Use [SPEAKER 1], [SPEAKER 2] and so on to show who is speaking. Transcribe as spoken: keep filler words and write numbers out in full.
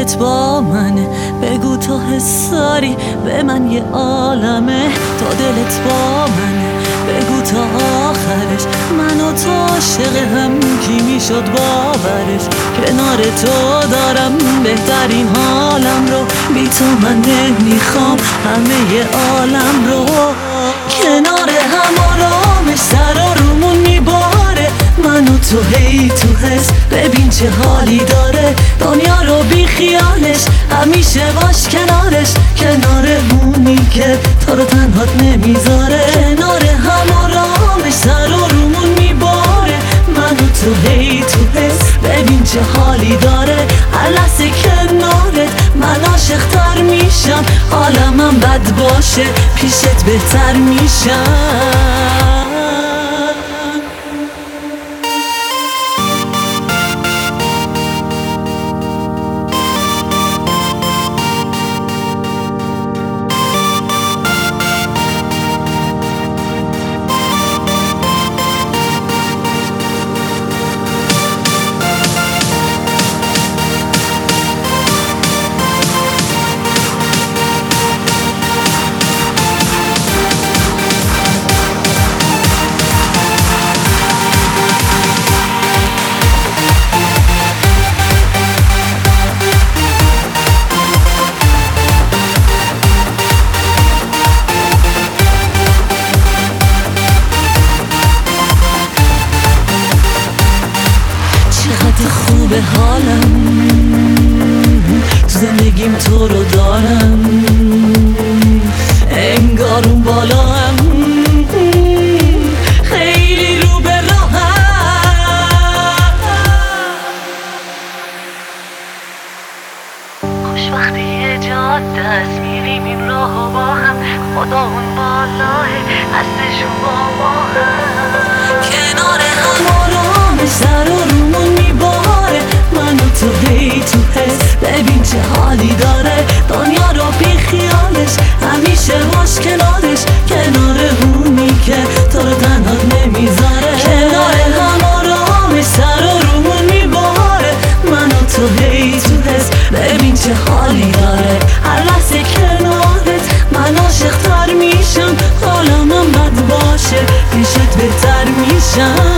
[SPEAKER 1] دلت با منه، بگو تو حس داری به من یه عالمه. تا دلت با منه بگو تا آخرش، من و تو عاشق هم کی میشد باورش. کنار تو دارم بهترین حالم رو، بی تو من نمیخوام همه ی عالم رو. کنار هم آرامش سر رومون میباره، من و تو هی تو حس، ببین چه حالی داره. دنیا رو بی خیالش همیشه باش کنارش، کنارمونی که تو رو تنهات نمیذاره. کنار هم آرامش سر رومون میباره، من و تو هی تو حس، ببین چه حالی داره. هر لحظه کنارت من عاشق تر میشم، حالمم بد باشه پیشت بهتر میشم. خوبه حالم تو زندگیم، تو رو دارم انگار اون بالا هم خیلی رو به راهم. خوش وقتی یه جاده است میریم این راهو با هم، خدا اون بالاه هستشون با ما هم. کنار هم آرامش سر و رومون میباره، من و تو هی تو حس، ببین چه حالی داره. دنیا رو بی خیالش همیشه باش کنارش، کنارمونی که تو رو تنهات نمیذاره. کنار هم آرامش سر و رومون میباره، من و تو هی تو حس، ببین چه حالی داره. هر لحظه کنارت من عاشق تر میشم، حالمم بد باشه پیشت بهتر میشم.